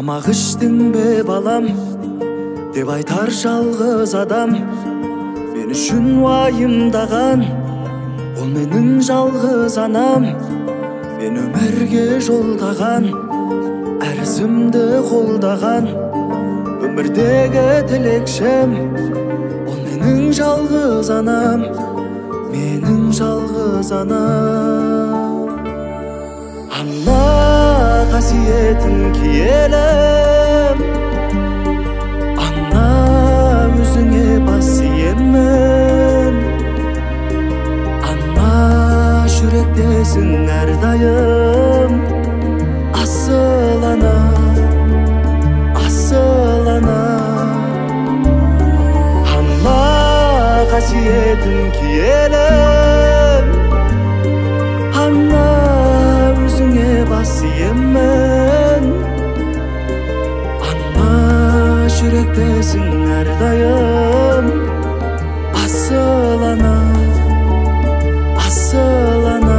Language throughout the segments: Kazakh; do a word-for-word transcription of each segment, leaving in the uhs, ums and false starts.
тамақ іштің бе балам деп айтар жалғыз адам. Мен үшін уайымдаған ол менің жалғыз анам. Мен өмірге жолдаған әр ізімді қолдаған өмірдегі тілекшім ол менің жалғыз анам, менің жалғыз анам. Ана қасиетін киелім, ана өзіңе бас иемін. Ана жүректесің әрдайым, асыл ана, асыл ана. Ана қасиетін киелім, ана өзіңе бас иемін. Ана жүректесің әрдайым, асыл ана, асыл ана.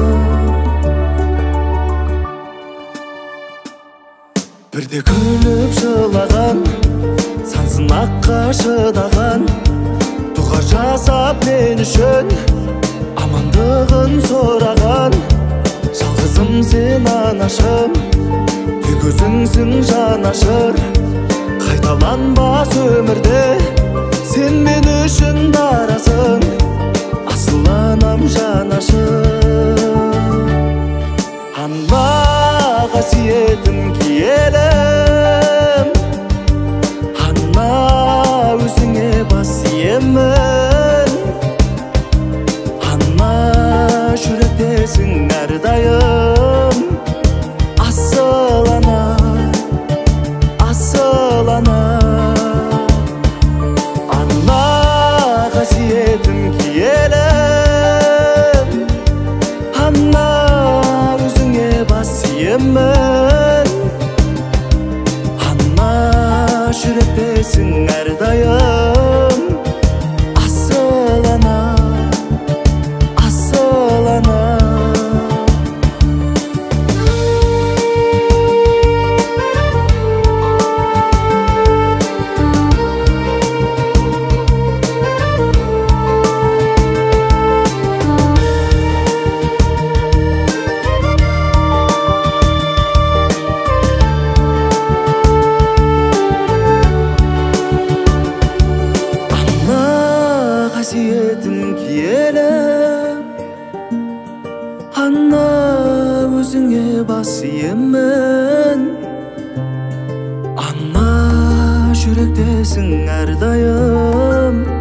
Бірде күліп жылаған, сансын аққа шыдаған, дұға жасап мен үшін амандығын сұраған. Жалғызым сен анашым, тек өзіңсің жанашыр. Қайталанбас өмірде сен мен үшін дарасың, асыл анам жанашыр. Ана қасиетін киелім, ана өзіңе бас иемін. Ана жүректесің әрдайым, асыл ана, асыл ана. Ана қасиетін киелім, ана өзіңе бас иемін. Ана жүректесің әрдайым, асыл ана, асыл ана. Қасиетін киелім, ана өзіңе бас иемін. Ана жүректесің әрдайым,